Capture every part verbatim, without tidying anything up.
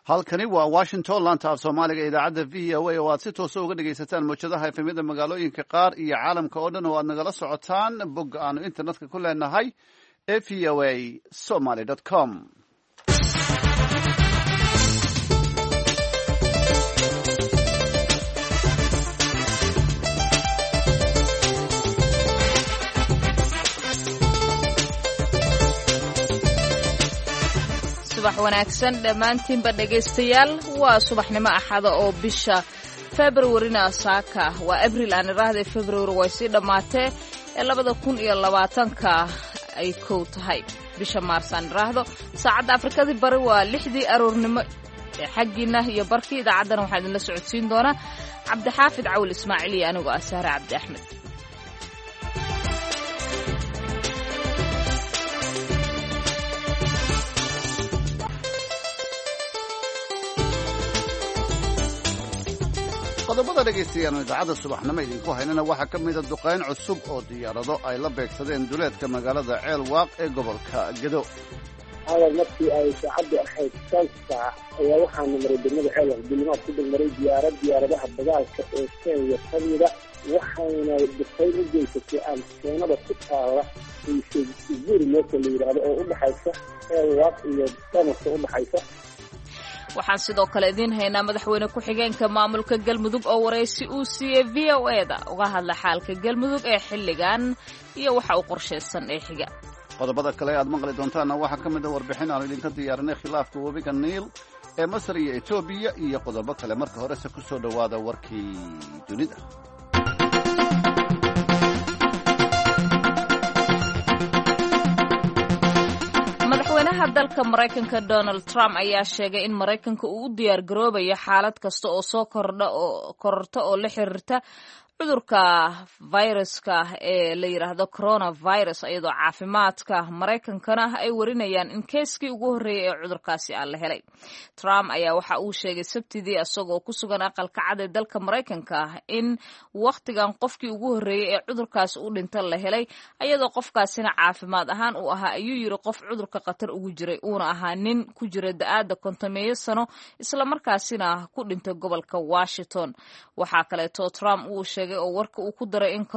halkani waa washington laanta af soomaaliga idaacadda v o a oo aad si toosa uga dhegaysataan mawjadaha efemyada magaalooyinka qaar iyo caalamka oo dhan oo aad nagala socotaan bogga aanu internetka ku leenahay ee v o a somaly com subax wanaagsan dhammaantiinba dhegaystayaal waa subaxnimo axada oo bisha februarina saaka waa abril aan iraahday february way sii dhammaatee ee labada kun iyo labaatanka ay kow tahay bisha maars aan iraahdo saacadda afrikadii bari waa lixdii aroornimo ee xaggiina iyo barkii idaacaddana waxaa idinla socodsiin doonaa cabdixaafid cawil ismaaciil iyo anigoo ah sahre cabdi axmed qodobada dhegaystayaanu idaacadda subaxnimo idinku haynana waxaa ka mida duqayn cusub oo diyaarado ay la beegsadeen duleedka magaalada ceel waaq ee gobolka gedo hadal markii ay saacaddu ahayd shan saac ayaa waxaana maray degmada ceel waaq dulimaad ku degmaray diyaarad diyaaradaha dagaalka ee kenya kamida waxayna duqayn u geysatay anteenada ku taala isbuuri meesha la yidhaahdo oo u dhaxaysa ceel waaq iyo damaska u dhaxaysa waxaan sidoo kale idiin haynaa madaxweyne ku-xigeenka maamulka galmudug oo waraysi uu siiyey v o eda uga hadla xaalka galmudug ee xilligan iyo waxa uu qorshaysan ee xiga qodobada kale aad maqli doontaanna waxaa ka mid a warbixin aanu idinka diyaarinay khilaafka webiga niil ee masar iyo etoobiya iyo qodobo kale marka horese ku soo dhowaada warkii dunida madaxweynaha dalka maraykanka donald trump ayaa sheegay in maraykanka uu u diyaar garoobayo xaalad kasta oo soo kordha oo kororta oo la xiriirta cudurka viruska ee la yidhaahdo coronavirus iyadoo caafimaadka maraykankana ay warinayaan in keeskii ugu horreeyay ee cudurkaasi aan la helay trump ayaa waxa uu sheegay sabtidii isagoo ku sugan aqalka cad ee dalka maraykanka in wakhtigan qofkii ugu horreeyey ee cudurkaasi u dhinta la helay iyadoo qofkaasina caafimaad ahaan uu ahaa ayuu yidhi qof cudurka khatar ugu jiray uuna ahaa nin ku jira da-aadda kontomeeyo sano islamarkaasina ku dhintay gobolka washington waxaa kaleeto trump uu sheegay oo warka uu ku daray in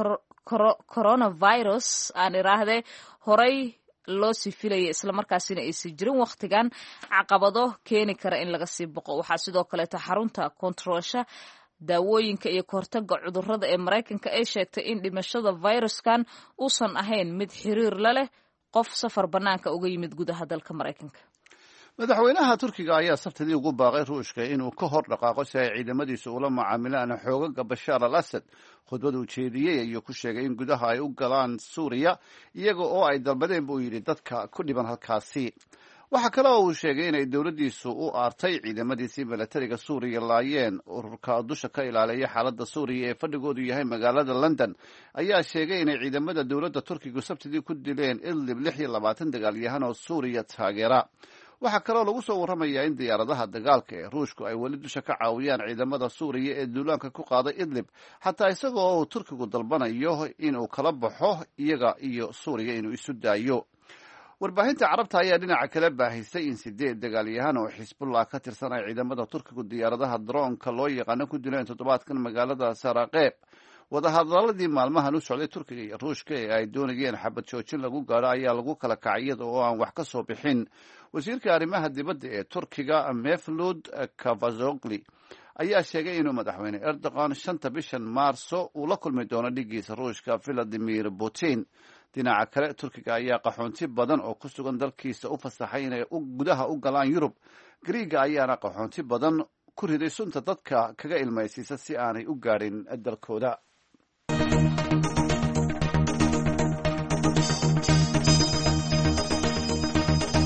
coronavirus aan iraahde horay loo sii filaya islamarkaasina aysan jirin wakhtigan caqabado keeni kara in laga sii boqo waxaa sidoo kaleeto xarunta kontaroolsha daawooyinka iyo kahortaga cudurrada ee maraykanka ay sheegtay in dhimashada viruskan uusan ahayn mid xiriir la leh qof safar bannaanka uga yimid gudaha dalka maraykanka madaxweynaha turkiga ayaa sabtidii ugu baaqay ruushka inuu ka hor dhaqaaqo si ay ciidamadiisa ula macaamilaan xoogaga bashaar al asad khudbad uu jeediyey ayuu ku sheegay in gudaha ay u galaan suuriya iyaga oo ay dalbadeen buu yidhi dadka ku dhiban halkaasi waxaa kale oo uu sheegay inay dowladdiisu u aartay ciidamadiisii milatariga suuriya laayeen ururka dusha ka ilaaliya xaaladda suuriya ee fadhigoodu yahay magaalada london ayaa sheegay inay ciidamada dowladda turkigu sabtidii ku dileen idlib lix iyo labaatan dagaalyahan oo suuriya taageera waxaa kaloo lagu soo warramayaa in diyaaradaha dagaalka ee ruushku ay weli dusha ka caawiyaan ciidamada suuriya ee duulaanka ku qaaday idlib xataa isagoo uu turkigu dalbanayo inuu kala baxo iyaga iyo suuriya inuu isu daayo warbaahinta carabta ayaa dhinaca kale baahisay in sideed dagaalyahan oo xisbullah ka tirsan ay ciidamada turkigu diyaaradaha daroonka loo yaqaano ku dileen toddobaadkan magaalada saraqeeb wadahadaladii maalmahan u socday turkiga iyo ruushka ee ay doonayeen xabad joojin lagu gaadho ayaa lagu kala kacay iyada oo aan wax ka soo bixin wasiirka arrimaha dibadda ee turkiga mevlud cavazogli ayaa sheegay inuu madaxweyne erdogan shanta bishan maarso uu la kulmi doono dhigiisa ruushka valadimir putin dhinaca kale turkiga ayaa qaxoonti badan oo ku sugan dalkiisa u fasaxay inay gudaha u galaan yurub griiga ayaana qaxoonti badan ku riday sunta dadka kaga ilmaysiisa si aanay u gaadhin dalkooda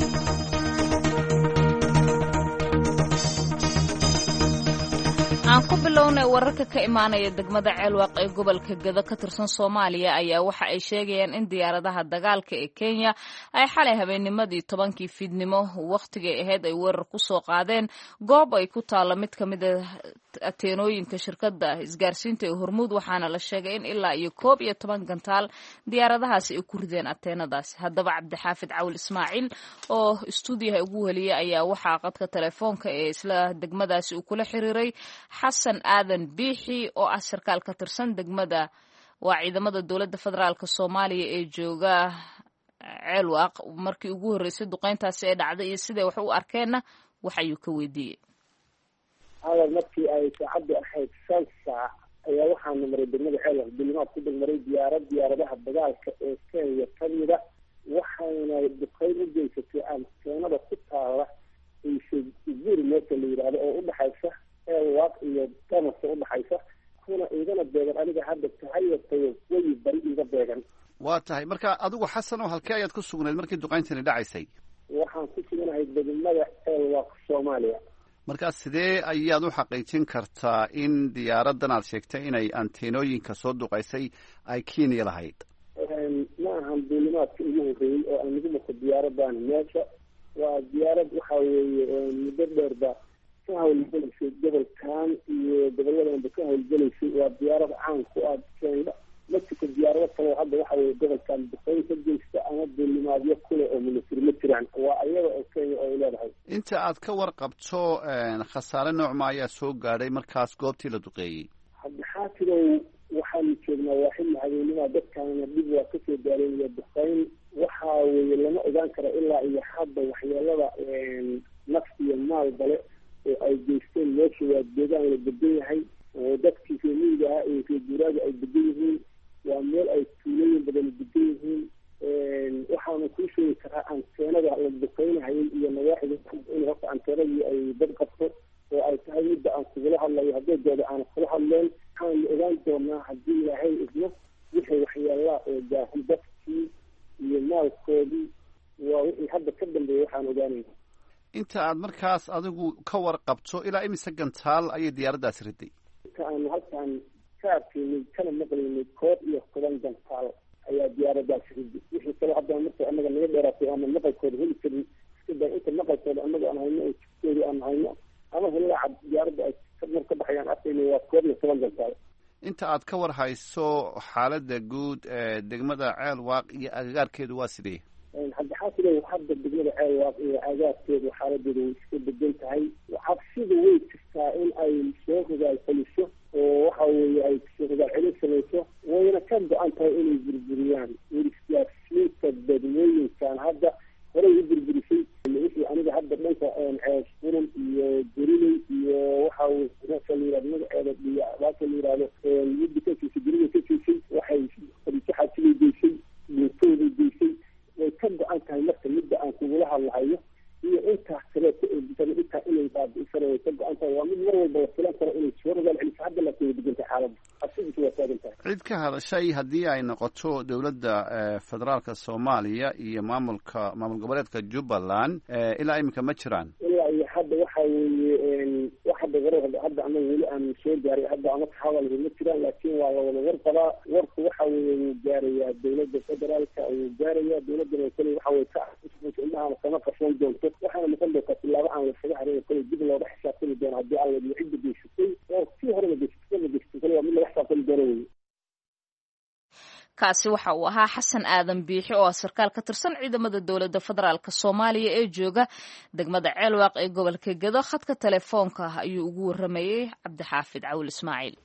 aan ku ku bilownay wararka ka imaanaya degmada ceelwaaq ee gobolka Gedo ka tirsan Soomaaliya ayaa waxa ay sheegayaan in diyaaradaha dagaalka ee Kenya ay xalay habeennimadii tobankii fiidnimo waqtigii ahayd ay weerar ku soo qaadeen goob ay ku taalo mid ka mid ah ateenooyinka shirkadda isgaarsiinta ee Hormuud waxaana la sheegay in ilaa iyo koob iyo toban gantaal diyaaradahaasi ay ku rideen ateenadaasi. Haddaba Cabdixaafid Cawl Ismaaciil oo stuudiyaha ugu weliyay ayaa waxaa qadka telefoonka ee isla degmadaasi uu kula xiriiray xasan aadan biixi oo ah sarkaal ka tirsan degmada waa ciidamada dowladda federaalka Soomaaliya ee jooga ceelwaaq markii ugu horreysay duqeyntaasi ee dhacday iyo sidee wax u arkeenna wax ayuu ka weydiiyey. hadal markii ay saacaddu ahayd shan saac ayaa waxaana maray degmada ceelwaaq dulimaad ku degmaray diyaarad diyaaradaha dagaalka ee Kenya kamida waxayna duqeyn u geysatay anteenada ku taala isbuur meesha la yidhaahdo oo u dhaxaysa ceelwaaq iyo damasa u dhaxaysa kuna igana beegan aniga hadda tahayatayo way bari iga beegan. waa tahay marka adigu xasan oo halkee ayaad ku sugnayd markii duqeyntani dhacaysay? waxaan ku suganahay degmada ceelwaaq Soomaaliya. markaas sidee ayaad u xaqiijin kartaa in diyaaradan aad sheegtay inay anteenooyinka soo duqaysay ay Kenya lahayd? ma ahan duulimaadka ugu horreeyey oo aan lagu marko diyaaradan meesha waa diyaarad waxa weeye muddo dheerba ka hawlgelaysay gobolkan iyo gobolladanba ka hawlgelaysay waa diyaarad caan ku ah Kenya mexico diyaarado kale hadda waxa weeye gobolkan duqeyn ka geysta ama duulimaadyo kule oo military ma jiraan waa ayaga oo Kenya oo leedahay. inta aad ka warqabto khasaare noocma ayaa soo gaadhay markaas goobtii la duqeeyey? hadda xaatidow waxaanu joognaa waa xilli habeennimaa dadkaana dib waa kasoo gaareenaya duqeyn waxa weeye lama ogaan karo ilaa iyo hadda waxyeelada naf iyo maal bale oo ay geysteen meesha waa deegaan la degan yahay oo dadkii reemiyiga ah iyo reeguuraaga ay degan yihiin waa meel ay tuulooyin badan degan yihiin waxaanu kuu sheegi karaa anteenada la duqeynahayay iyo nawaaxida in horta anteenadii ay dad qabto oo ay tahay midda aan kugula hadlayo hadeedooda aan kula hadleen waxaan la ogaan doonaa haddii ilaahay idmo wixii waxyeelaa oo gaahay dadkii iyo maalkoodii waa wixii hadda ka dambeeya waxaan ogaanayna. inta aad markaas adigu ka warqabto ilaa imise gantaal ayay diyaaraddaasi riday? inta aanu halkaan ka arkaynay kana maqlaynay koob iyo toban gantaal ayaa diyaaradaasi riday wixii kale hadda marka anaga naga dheeraatay ama maqalkooda heli karin iska daa inta maqalkooda anaga aan hayno oo jidkoodii aan hayno ama hillaaca diyaaradda ay mar ka baxayaan arkaynay waa koob iyo toban gantaal. inta aad ka war hayso xaaladda guud ee degmada ceelwaaq iyo agagaarkeedu waa sidee? hadda xaasidow hadda degmada ceelwaaq iyo agaarkeedu xaaladeedu way iska degan tahay cabsida way jirtaa in ay soo rogaal celiso oo waxa weeye ay soo rogaal celin samayso wayna ka go-an tahay inay burburiyaan isgaarsiinta dadwooyinkan hadda horey u burburisay wixii aniga hadda dhanka cees furan iyo gurinay iyo waxa weye meesha la yihahdo magaceeda iyo alaaka la yihahdo midda ka siisay gurida ka siisay waxay fariiso xaasiday geysay guurtooday geysay way ka go-an tahay marka midda aan kugula hadlahayo iyo intaas kaleeto ee bisan intaa inay baabi'isana way ka go-an tahay waa mid mar walba la filan karo inay soo rogaal celiso hadda laakiin way degantay xaaladda asidiisu waa taagan tahay. cid ka hadashay haddii ay noqoto dowladda federaalka Soomaaliya iyo maamulka maamul goboleedka Jubbaland ilaa iminka ma jiraan? ilaa iyo hadda waxa weeye wax hadda warar hadda anaga weli aan soo gaaray hadda ama ka hadalhay ma jiraan laakiin waa la wada war qabaa warku waxa weeye wuu gaarayaa dowladda federaalka wuu gaarayaa dowladdana kale waxa weye ka ilmaha kama qarsoon doonto waxaana noqon doontaa tilaabo aan lasaga harin kale dib looga xisaabtami doono haddii alla iyo cidda geysatay oo sii hore la geysatay la geysatay kale waa mid laga xisaabtami doono weye. kaasi waxa uu ahaa xasan aadan biixi oo ah sarkaal ka tirsan ciidamada dowladda federaalka Soomaaliya ee jooga degmada ceelwaaq ee gobolka Gedo khadka telefoonka ayuu ugu waramayay Cabdixaafid Cawl Ismaaciil.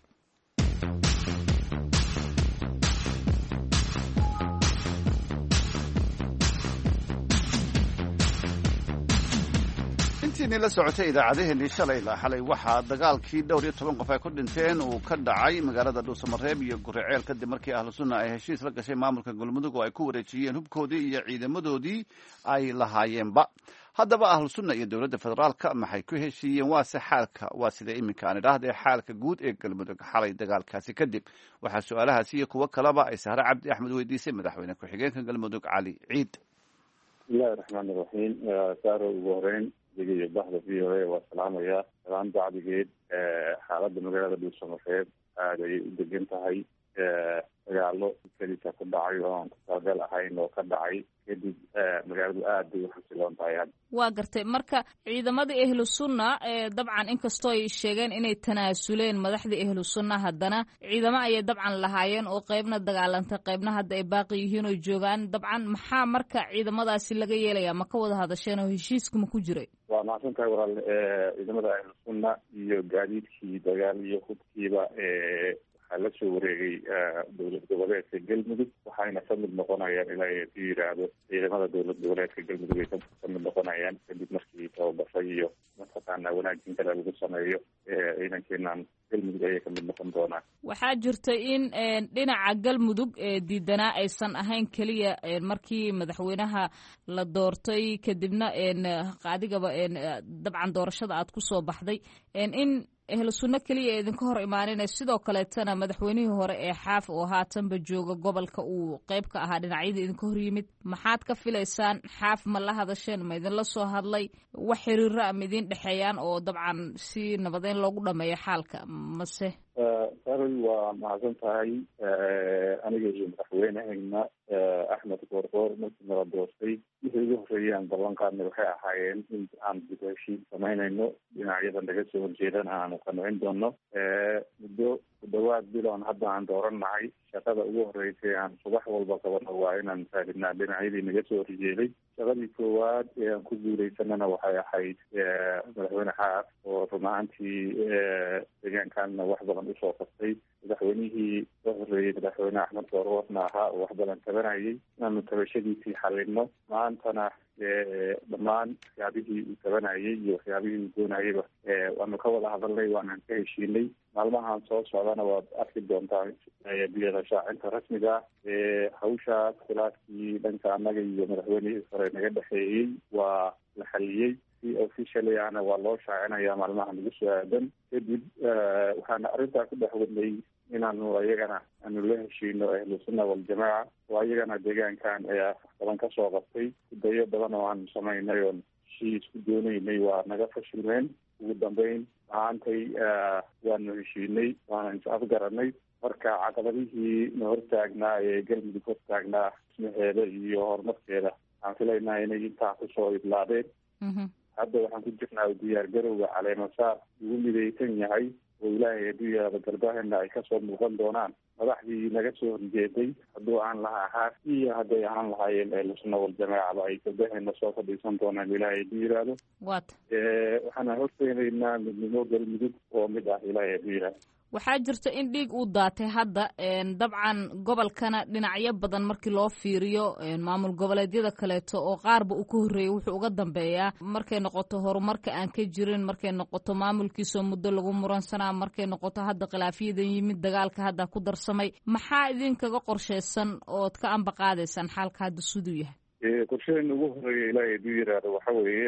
intiinii la socotay idaacadaheenii shalay ilaa xalay waxaa dagaalkii dhowr iyo toban qof ay ku dhinteen uu ka dhacay magaalada dhuusamareeb iyo guriceel kadib markii ahlu sunna ay heshiis la gashay maamulka galmudug oo ay ku wareejiyeen hubkoodii iyo ciidamadoodii ay lahaayeenba. haddaba ahlu sunna iyo dowladda federaalka maxay ku heshiiyeen? waase xaalka waa sida iminka aan idhaahdee xaalka guud ee galmudug xalay dagaalkaasi kadib. waxaa su-aalahaasi iyo kuwo kaleba ay sahre cabdi axmed weydiisay madaxweyne ku-xigeenka galmudug cali ciid. bismillahi raxmaani raxiim saaro ugu horeyn adiga iyo bahda v o a waa salaamayaa. salaan bacdigeed xaaladda magaalada dhuusamareeb aada ayay u degan tahay. dagaalo keliisa ku dhacay oo aan kusaagal ahayn oo ka dhacay kadib magaaladu aad bay u xasiloon tahay hadda. waa gartay marka ciidamadii ahlu sunna dabcan inkastoo ay sheegeen inay tanaasuleen madaxdii ahlu sunna haddana ciidamo ayay dabcan lahaayeen oo qeybna dagaalantay qeybna hadda ay baaqi yihiin oo joogaan. dabcan maxaa marka ciidamadaasi laga yeelayaa ma ka wada hadasheen oo heshiiska ma ku jiray? waa mahadsan tahay walaal. ciidamada ahlu sunna iyo gaadiidkii dagaal iyo hubkiiba la soo wareegay dowlad goboleedka galmudug waxayna ka mid noqonayaan ilaa ku yidhaahdo ciidamada dowlad goboleedka galmudug ay ka mid noqonayaan kadib markii tababashay iyo mataqaanaa wanaajin kale lagu sameeyo ciidankeenan galmudug ayay ka mid noqon doonaan. waxaa jirta in dhinaca galmudug diidanaa aysan ahayn keliya markii madaxweynaha la doortay kadibna adigaba dabcan doorashada aad ku soo baxday in ahlu sunno keliya idinka hor imaaninay sidoo kaleetana madaxweynihii hore ee xaaf oo haatanba jooga gobolka uu qeyb ka ahaa dhinacyadii idinka hor yimid. maxaad ka filaysaan? xaaf ma la hadasheen? ma idinla soo hadlay? wax xiriira ama idin dhexeeyaan oo dabcan si nabadeyn loogu dhameeyo xaalka mase? saray waa mahadsan tahay. aniga iyo madaxweynehayna axmed goorgoor markii nala doortay wixii ugu horreeyaan ballan qaadnay waxay ahaayeen in aan dib heshiis samaynayno dhinacyada naga soo horjeedana aanu qancin doono. muddo ku dhawaad biloon hadda aan doorannahay shaqada ugu horreysay aan subax walba qabano waa inaan raadinaa dhinacyadii naga soo horjeeday. shaqadii koowaad ee aan ku guuleysanana waxay ahayd madaxweyne xaaf oo run ahaantii deegaankanna wax badan usoo qabtay. madaxweynihii ka horreeyey madaxweyne axmed goorgoorna ahaa oo wax badan tabanayay inaanu tabashadiisii xalino. maantana dhammaan waxyaabihii uu tabanayay iyo waxyaabihii uu doonayayba waanu ka wada hadalnay waanaan ka heshiinay. maalmahan soo socdana waad arki doontaa biyada shaacinta rasmiga ah. hawshaas khilaafkii dhanka annaga iyo madaxweynihii hore naga dhexeeyey waa la xaliyey. si officially ahna waa loo shaacinaya maalmaha nagu soo aadan. kadib waxaana arrintaa ku dhex wadnay inaanu ayagana aanu la heshiino ahlu sunna waljamaaca oo ayagana deegaankan ayaa badan ka soo qabtay. dayo badan oo aanu samaynay oon heshiis ku doonaynay waa naga fashilmeen. ugu dambeyn maantay waanu heshiinay waana is afgaranay. marka caqabadihii na hortaagnaa ee galmudug hortaagnaa ismaheeda iyo horumarkeeda waxaan filaynaa inay intaa kusoo idlaadeen. hadda waxaan ku jirnaa diyaar garowga caleemasaar ugu midaysan yahay oo ilaahay hadduu yaraado garbahena ay kasoo muuqan doonaan madaxdii naga soo horjeeday hadduu aan lahaa xaaf iyo hadday ahaan lahaayeen ahlu sunna waljamaacaba ay garbahena soo fadhiisan doonaan ilaahay hadduu yiraahdo. waata waxaana horteenaynaa midnimo galmudug oo mid ah ilaahay hadduu yiraahdo. waxaa jirta in dhiig uu daatay hadda dabcan gobolkana dhinacyo badan markii loo fiiriyo maamul goboleedyada kaleeto oo qaarba uu ka horreeyay wuxuu uga dambeeyaa markay noqoto horumarka aan ka jirin, markay noqoto maamulkiisoo muddo lagu muransanaa, markay noqoto hadda khilaafiyadan yimid dagaalka hadda ku darsamay. maxaa idinkaga qorshaysan ood ka ambaqaadaysaan xaalka hadda siduu yahay? qorshadeena ugu horeeya ilaahay hadduu yiraahdo waxa weeye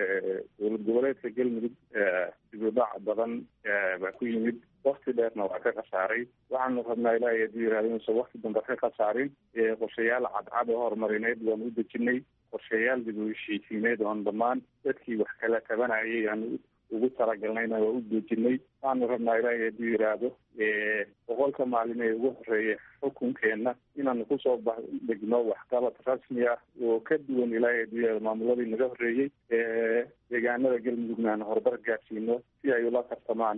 dowlad goboleedka galmudug dib u dhac badan baa ku yimid. wakti dheerna waa ka khasaaray. waxaanu rabnaa ilaahay hadduu yirahdo inuusan wakti dambe ka khasaarin. qorshayaal cadcad oo horumarineed waanu u dejinay. qorshayaal dib u heshiisiineed oon dhammaan dadkii wax kala tabanayay aanu ugu talagalnayna waa u dejinay. waxaanu rabnaa ilaahay hadduu yiraahdo boqolka maalin ee ugu horeeya xukunkeenna inaanu kusoo degno waxqabad rasmi ah oo ka duwan ilaahay hadduu yirahdo maamuladii naga horreeyey. deegaanada galmudugna aan horumar gaarsiino si ay ula tartamaan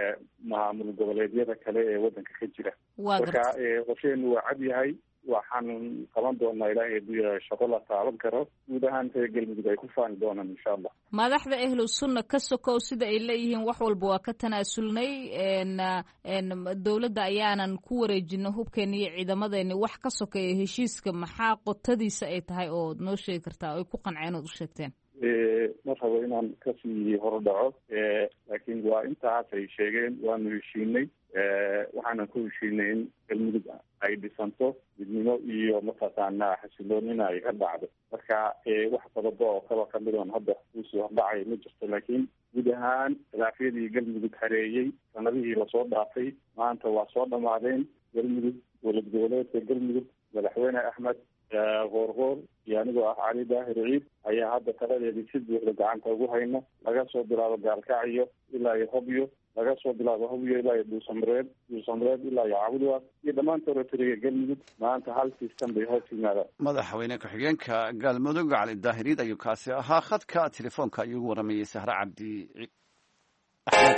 maamul goboleedyada kale ee waddanka ka jira. marka qorsheenu waa cad yahay. waxaan qaban doonaa ilaahay hadduu yirahdo shaqo la taaban karo guud ahaan reer galmudug ay ku faani doonaan insha allah. madaxda ahlu sunna ka sokow sida ay leeyihiin wax walba waa ka tanaasulnay dowladda ayaanan ku wareejino hubkeena iyo ciidamadeeni wax ka sokeeya heshiiska maxaa qotadiisa ay tahay oo noo sheegi kartaa ay ku qanceen ood u sheegteen? ma rabo inaan kasii hordhaco laakiin waa intaas ay sheegeen waanu heshiinay. waxaanan ku heshiinay in galmudug ay dhisanto midnimo iyo mataqaanaa xasiloonina ay ka dhacdo. marka wax sababa oo kaba kamid oon hadda usii hordhacay ma jirto. laakiin guud ahaan khilaafyadii galmudug hareeyey sanadihii lasoo dhaafay maanta waa soo dhamaadeen. galmudug dowlad goboleedka galmudug madaxweyne axmed qoorqoor iyo anigoo ah cali daahir ciid ayaa hadda taladeedii si buuxda gacanta ugu hayna laga soo bilaabo gaalkacyo ilaa iyo hobyo laga soo bilaabo hobyo ilaa iyo dhuusamareed dhuusamareed ilaa iyo cabudwaaq iyo dhammaan territoriga galmudug maanta hal sistan bay hoos yimaadaan madaxweyne ku-xigeenka galmudug cali daahir ciid ayuu kaasi ahaa khadka telefoonka ayuu ugu waramayey sahre cabdi axmed.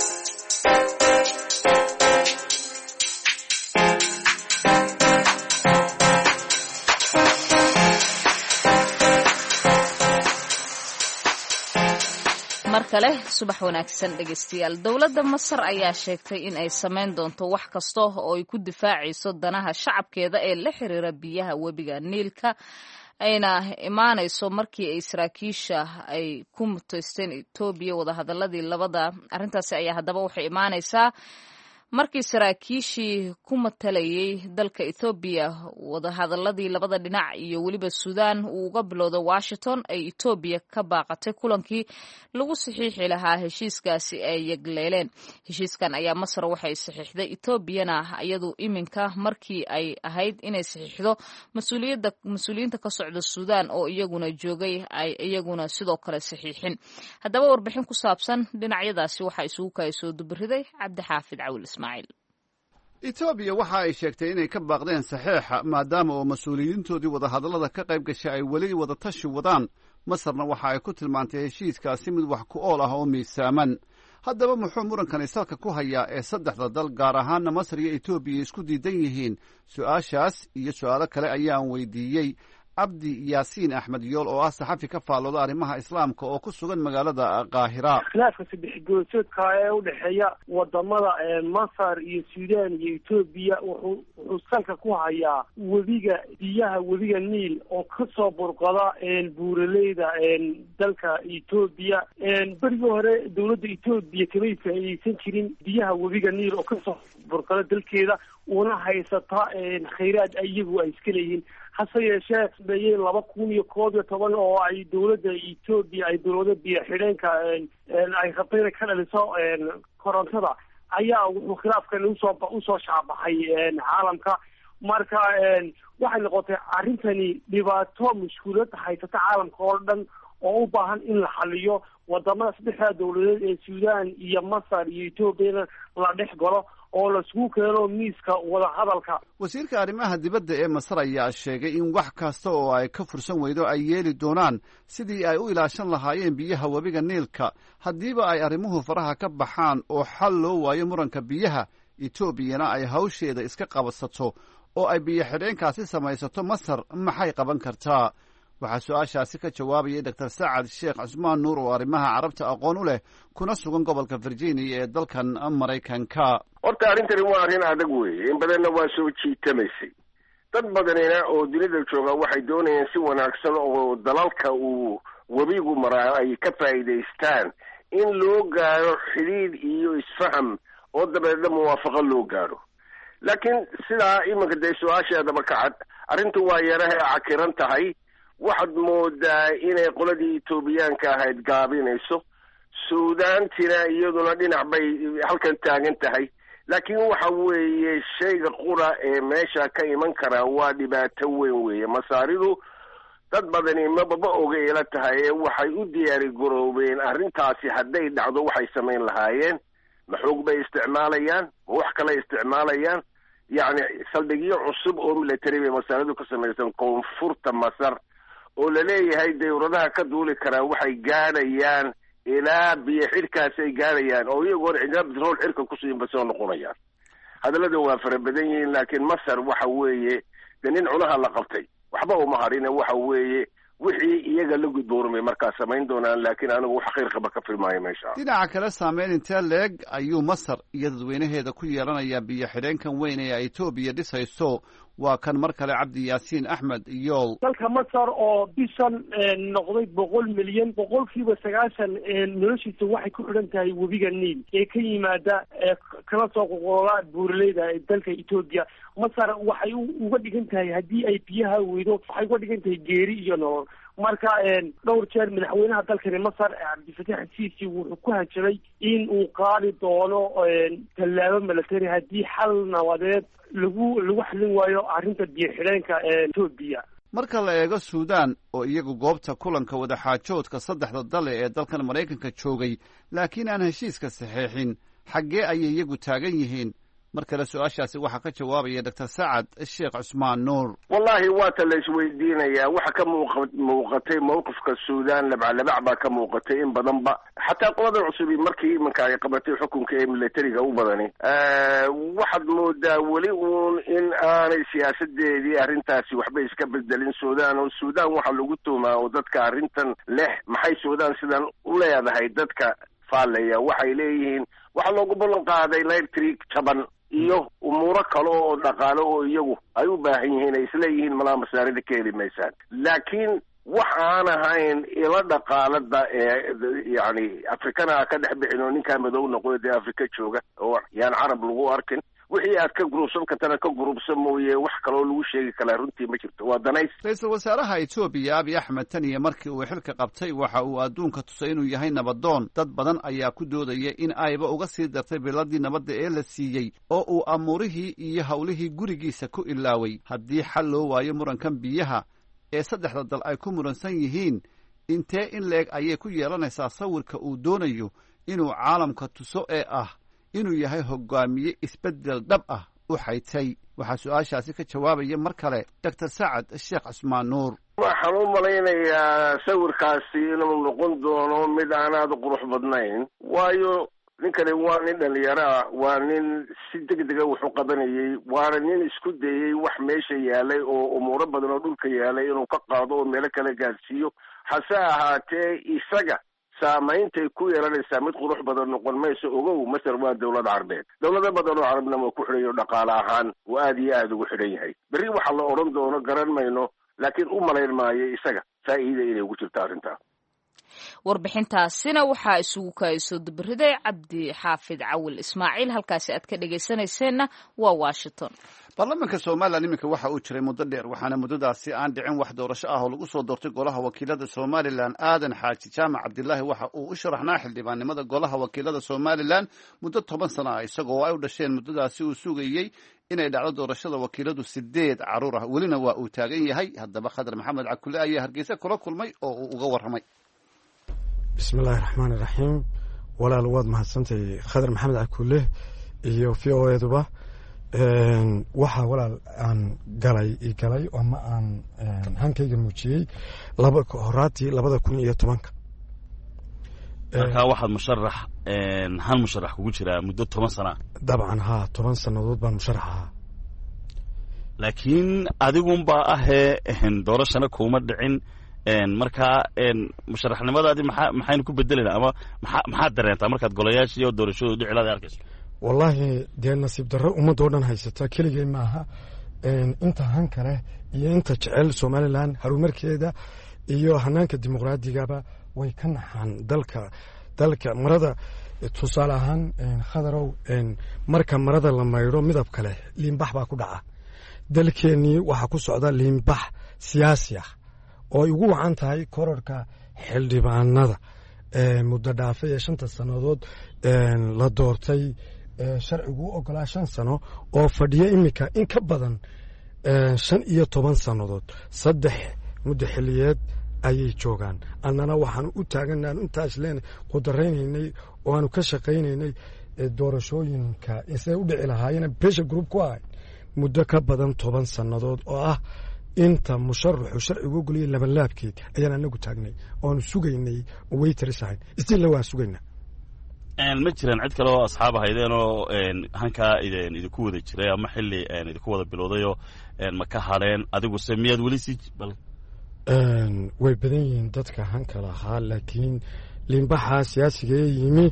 mar kale subax wanaagsan dhegeystayaal. dowladda masar ayaa sheegtay in ay samayn doonto wax kasta oo ay ku difaacayso danaha shacabkeeda ee la xiriira biyaha webiga niilka, ayna imaanayso markii ay saraakiisha ay ku mutaysteen etoobiya wadahadaladii labada. arrintaasi ayaa haddaba waxay imaanaysaa markii saraakiishii ku matalayay dalka ethoobiya wadahadaladii labada dhinac iyo weliba suudaan uu uga bilowda washington ay etoobiya ka baaqatay kulankii lagu saxiixi lahaa heshiiskaasi ay yegleeleen. heshiiskan ayaa masar waxay saxiixday, etoobiyana iyadu iminka markii ay ahayd inay saxiixdo mas-uuliyadda mas-uuliyiinta ka socda suudaan oo iyaguna joogay ay iyaguna sidoo kale saxiixin. haddaba warbixin ku saabsan dhinacyadaasi waxaa isugu kaya soo dubariday cabdixaafid cawil ismaaciil. etoobiya waxa ay sheegtay inay ka baaqdeen saxeixa maadaama oo mas-uuliyiintoodii wadahadallada ka qayb gashay ay weli wadatashi wadaan. masarna waxa ay ku tilmaantay heshiiskaasi mid wax ku ool ah oo miisaaman. haddaba muxuu murankani salka ku hayaa ee saddexda dal gaar ahaana masar iyo etoobiya isku diidan yihiin? su-aashaas iyo su-aalo kale ayaan weydiiyey cabdi yaasiin axmed yool oo ah saxafi ka faallooda arrimaha islaamka oo ku sugan magaalada qaahira. khilaafka saddex goorsoodka ee udhexeeya wadamada masar iyo suudaan iyo etoobiya wuxuu wuxuu salka ku hayaa webiga biyaha webiga niil oo kasoo burqada buuraleyda dalka etoobiya. berigii hore dowladda etoobiya kamay faa'iideysan jirin biyaha webiga niil oo kasoo burqada dalkeeda, una haysata khayraad iyagu ay iska leeyihiin. hase yeeshee sameeyey laba kun iyo koob iyo toban oo ay dowladda etoobiya ay dowlada biyo xidheenka ay rabtay inay ka dhaliso korontada ayaa wuxuu khilaafkan usoo usoo shaabaxay caalamka. marka waxay noqotay arrintani dhibaato mushkulad haysata caalamka oo dhan oo u baahan in la xaliyo. wadamada saddexda dowladeed ee suudaan iyo masar iyo etoobiyana la dhex galo oo laisugu keeno miiska wadahadalka. wasiirka arrimaha dibadda ee masar ayaa sheegay in wax kasta oo ay ka fursan weydo ay yeeli doonaan sidii ay u ilaashan lahaayeen biyaha webiga niilka. haddiiba ay arrimuhu faraha ka baxaan oo xal loo waayo muranka biyaha, etoobiyana ay hawsheeda iska qabsato oo ay biyo xidheenkaasi samaysato, masar maxay qaban kartaa? waxaa su-aashaasi ka jawaabayay doctor sacad sheekh cusmaan nuur oo arrimaha carabta aqoon u leh kuna sugan gobolka virginia ee dalkan maraykanka. horta arrintani waa arrin adag weeye, in badanna waa soo jiitamaysay. dad badanina oo dunida jooga waxay doonayeen si wanaagsan oo dalalka uu webigu maraa ay ka faa'iidaystaan in loo gaaro xidhiidh iyo isfaham oo dabeedna muwaafaqo loo gaaro. laakiin sidaa iminka dee su-aasheedaba ka cad, arrintu waa yaraha cakiran tahay. waxaad moodaa inay qoladii etoobiyaanka ahayd gaabinayso, suudaantina iyaduna dhinac bay halkan taagan tahay. laakiin waxa weeye shayga qura ee meesha ka iman karaa waa dhibaato weyn weeye. masaaridu dad badani mababa oga ila tahay ee waxay u diyaari garoobeen arrintaasi hadday dhacdo waxay samayn lahaayeen. ma xoog bay isticmaalayaan, ma wax kale isticmaalayaan? yacni saldhigyo cusub oo military bay masaaridu ka samaysan koonfurta masar oo laleeyahay dawladaha ka duuli karaa waxay gaadhayaan ilaa biyo xidhkaasi ay gaadhayaan oo iyagoona cidina bitrool xidhka kusiinba soo noqonayaan. hadallada waa fara badan yihiin, laakiin masar waxa weeye de nin cunaha la qabtay waxba uma harine. waxa weeye wixii iyaga la gudboormay markaa samayn doonaan, laakiin anigu wax khayr qaba ka filmaayo meesha. dhinaca kale saameyn intee leeg ayuu masar iyo dadweynaheeda ku yeelanayaa biyo xidheenkan weyn ee etoobiya dhisayso? waa kan mar kale cabdi yaasiin axmed yool. dalka masar oo bishan noqday boqol milyan, boqolkiiba sagaashan noloshiisa waxay ku xidhan tahay webiga niil ee ka yimaada kala soo qoqola buuraleyda dalka etoobiya. masar waxay uga dhigan tahay haddii ay biyaha weydo waxay uga dhigan tahay geeri iyo nolol. marka dhowr jeer madaxweynaha dalkani masar cabdifatax siisi wuxuu ku hanjabay in uu qaadi doono tallaabo military haddii xal nabadeed lagu lagu xalin waayo arrinta biyo xidheenka etoobiya. marka la eego suudaan oo iyagu goobta kulanka wadaxaajoodka saddexda dale ee dalkan maraykanka joogay laakiin aan heshiiska saxeexin xaggee ayay iyagu taagan yihiin mar kale su-aashaasi waxaa ka jawaabaya doctor sacad sheekh cusmaan nuur. wallahi waata la isweydiinayaa waxa ka muuqa muuqatay mawqifka suudaan labcalabac baa ka muuqatay in badanba xataa qolada cusubi markii iminka ay qabatay xukunka ee militariga u badani waxaad moodaa weli uun in aanay siyaasadeedii arrintaasi waxba iska bedelin suudaan oo suudaan waxaa lagu tuumaa oo dadka arrintan leh maxay suudaan sidan u leedahay dadka faallaya waxay leeyihiin waxaa loogu ballan qaaday electric jaban iyo umuuro kale oo dhaqaale oo iyagu ay u baahan yihiin ay isleeyihiin malaa masaarida ka heli maysaan laakiin wax aan ahayn ila dhaqaalada ee yani afrikana ka dhex bixin oo ninkaa madow noqoy dee afrika jooga oo yaan carab lagu arkin wixii aad ka gurubsan kartana ka gurubsan mooye wax kaloo lagu sheegi karaa runtii ma jirto waa danays. ra-iisul wasaaraha etoobiya abiy axmed tan iyo markii uu xilka qabtay waxa uu adduunka tusay inuu yahay nabadoon dad badan ayaa ku doodaya in ayba uga sii dartay biladii nabadda ee la siiyey oo uu amuurihii iyo howlihii gurigiisa ku ilaaway haddii xal loo waayo murankan biyaha ee saddexda dal ay ku muransan yihiin intee in leeg ayay ku yeelanaysaa sawirka uu doonayo inuu caalamka tuso ee ah inuu yahay hogaamiye isbeddel dhab ah u xaytay. waxaa su-aashaasi ka jawaabaya mar kale doctor sacad sheekh cusmaan nuur. waxaan u malaynayaa sawirkaasi inuu noqon doono mid aan aada u qurux badnayn waayo ninkani waa nin dhalinyaro ah waa nin si degdega wuxu qabanayey waana nin isku dayey wax meesha yaalay oo umuuro badan oo dhulka yaalay inuu ka qaado oo meelo kale gaadhsiiyo hase ahaatee isaga saameyntay ku yeelanaysaa mid qurux badan noqon mayso ogow masar waa dawlad carbeed dawlado badan oo carabna waa ku xidhan yaho dhaqaale ahaan oo aada iyo aada ugu xidhan yahay berri waxaa la odhan doono garan mayno laakiin u malayn maayo isaga faa'iida inay ugu jirto arrintaa. warbixintaasina waxaa isugu kaayso dibiriday cabdi xaafid cawil ismaaciil halkaasi aad ka dhegaysanayseena waa washington. baarlamaanka somalilan iminka waxa uu jiray muddo dheer waxaana muddadaasi aan dhicin wax doorasho ah oo lagu soo doortay golaha wakiilada somalilan aadan xaaji jaamac cabdilaahi waxa uu u sharaxnaa xildhibaannimada golaha wakiilada somalilan muddo toban sano ah isagoo ay u dhasheen muddadaasi uu sugayey inay dhacdo doorashada wakiiladu sideed caruur ah welina waa uu taagan yahay. haddaba khadar maxamed cakule ayaa hargeysa kula kulmay oo uu uga warramay. bismi illaahi raxmaani raxiim walaal waad mahadsantay khadar maxamed cakule iyo v o eduba waxaa walaal aan galay i galay ama aan hankayga muujiyey laba horaatii labada kun iyo tobanka. markaa waxaad musharax han musharax kugu jiraa muddo toban sana. dabcan haa toban sannadood baan musharax ahaa. laakiin adigunbaa ahee doorashana kuuma dhicin markaa musharaxnimadaadii maa maxaynu ku bedelayna ama maa maxaad dareentaa markaad golayaasha iyo doorashadu dhicilaada arkayso. wallaahi dee nasiib darro ummadoo dhan haysata keligay maaha inta han kale iyo inta jecel somalilan harumarkeeda iyo hanaanka dimuqraadiyagaba way ka naxaan dalka dalka marada tusaale ahaan khadarow marka marada la maydho midab kale liimbax baa ku dhaca dalkeennii waxaa ku socda liimbax siyaasi ah oo ay ugu wacan tahay kororka xildhibaanada muddo dhaafe ee shanta sannadood la doortay sharcigu u ogolaa shan sano oo fadhiyo iminka in ka badan shan iyo toban sannadood saddex muddo xiliyeed ayay joogaan annana waxaanu u taaganaan intaas leen qudaraynaynay oo aanu ka shaqaynaynay doorashooyinka isay u dhici lahaayeen pressure group ku ahay muddo ka badan toban sannadood oo ah inta musharaxu sharcigu ogoliyay labanlaabkeed ayaan anagu taagnay oanu sugaynay oo waytaris ahayn istilla waan sugaynaa. ma jiraan cid kale oo asxaab ahaydeen oo hankaa idinku wada jiray ama xilli idinku wada bilowdayoo ma ka hadheen adiguse miyaad weli sii way badan yihiin dadka hanka lahaa laakiin liimbaxa siyaasigee yimi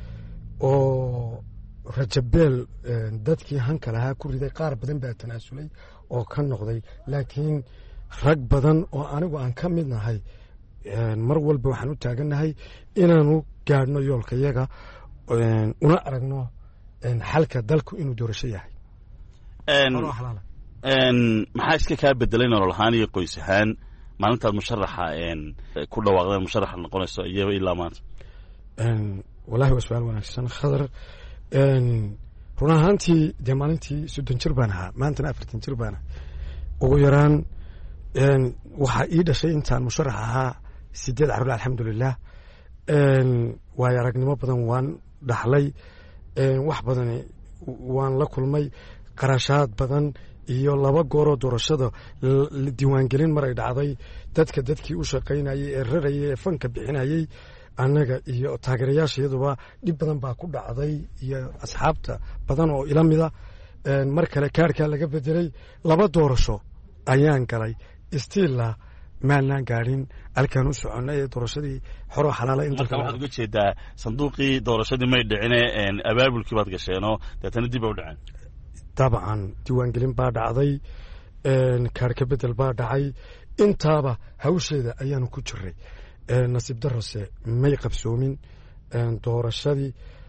oo rajabeel dadkii hanka lahaa ku riday qaar badan baa tanaasulay oo ka noqday laakiin rag badan oo anigu aan ka mid nahay mar walba waxaan u taagannahay inaanu gaadhno yoolkayaga una aragno xalka dalku inuu doorasho yahay. maxaa iska kaa bedelay nolol ahaan iyo qoys ahaan maalintaad musharaxa ku dhawaaqdeen musharaxa noqonayso iyo ilaa maanta. wallahi waa su-aal wanaagsan khadar. run ahaantii dee maalintii soddon jir baan ahaa maantana afartan jir baan ahay ugu yaraan waxaa ii dhashay intaan musharax ahaa sideed carruur alxamdulilah. waayo aragnimo badan waan dhaxlay, wax badan waan la kulmay, qarashaad badan iyo laba gooroo doorashada diiwaangelin maray dhacday. dadka dadkii u shaqaynayay ee rarayay ee fanka bixinayay annaga iyo taageerayaashayaduba dhib badan baa ku dhacday iyo asxaabta badan oo ila mida. mar kale kaarkaa laga bedelay, laba doorasho ayaan galay, stiilla maanaan gaadhin halkaan u soconnay ee doorashadii xoroo xalaala. marka waxaad uga jeedaa sanduuqii doorashadii may dhicine abaabulkii baad gasheenoo deetana dib u dhaceen? dabcan diiwaangelin baa dhacday, kaarka bedel baa dhacay, intaaba hawsheeda ayaanu ku jiray. nasiib darose may qabsoomin doorashadii,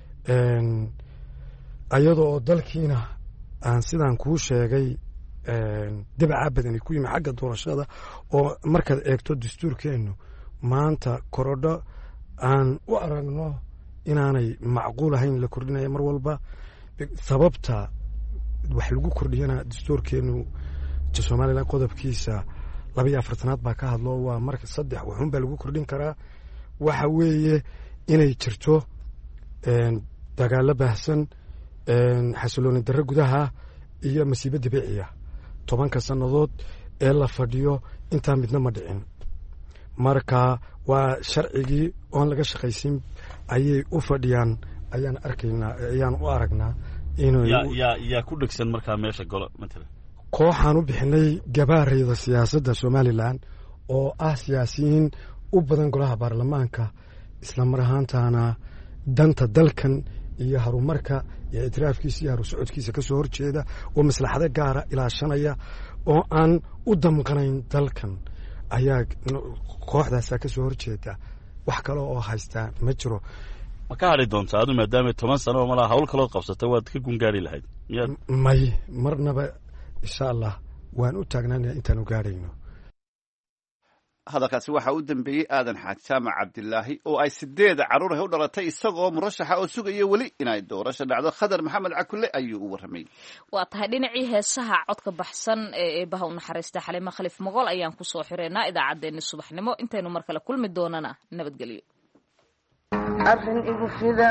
ayadoo oo dalkiina aan sidaan kuu sheegay dibacaa badani ku yimi xagga doorashada. oo markaad eegto dastuurkeennu maanta korodho aan u aragno inaanay macquul ahayn la kordhinaya mar walba. sababta wax lagu kordhiyana dastuurkeennu somalilan qodobkiisa laba iyo afartanaad baa ka hadlo. waa marka saddex waxun baa lagu kordhin karaa. waxa weeye inay jirto dagaallo baahsan, xasilooni darro gudaha iyo masiibo dabiiciya. tobanka sannadood ee la fadhiyo intaa midna ma dhicin. marka waa sharcigii oon laga shaqaysin ayay u fadhiyaan ayaan arkaynaa ayaan u aragnaa. yaa ku dhegsan markaa meesha golo matala kooxaan u bixinay gabaarayda siyaasadda somalilan oo ah siyaasiyiin u badan golaha baarlamaanka, isla mar ahaantaana danta dalkan iyo horumarka iyo itiraafkiisa iyo harusocodkiisa ka soo horjeeda, oo maslaxado gaara ilaashanaya, oo aan u damqanayn dalkan ayaa kooxdaasaa ka soo horjeeda. wax kale oo haystaa ma jiro. ma ka hadhi doontaa adu maadaama toban sano oo malaa hawl kaloo qabsata waad ka gungaari lahayd? may marnaba insha allah waan u taagnaanaya intaan u gaadhayno. hadalkaasi waxaa u dambeeyey aadan xaaj jaamac cabdilaahi oo ay sideeda carruur u dhalatay, isagoo murashaxa oo sugaya weli inay doorasho dhacdo. khadar maxamed cakulle ayuu u warramay. waa tahay dhinacii heesaha codka baxsan ee eebaha u naxariista xaliimo khaliif mogool ayaan ku soo xireynaa idaacaddeenni subaxnimo. intaynu mar kale kulmi doonana nabadgelyo. arrin igu fida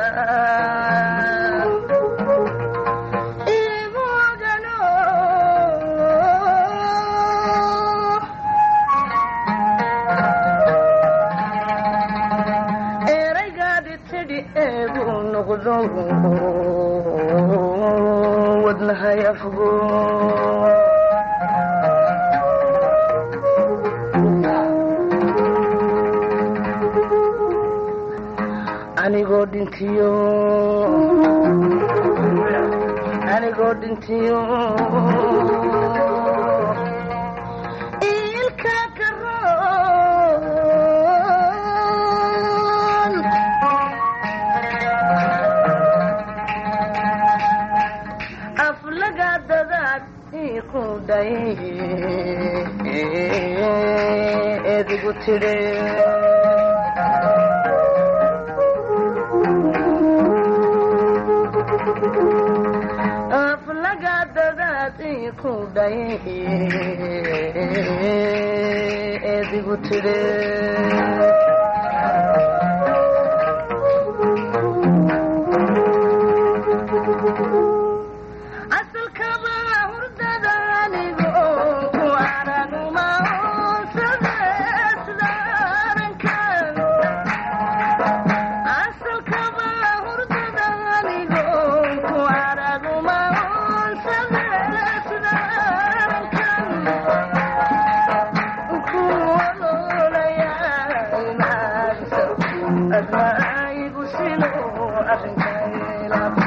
wadnahay afgo anigoo dhintiyo anigoo dhintiyo ilka karoon aflaga dadaad iquday edigu tidhe aflaga dadaad iquday edigu tidhe أدنى يبسلوا أخي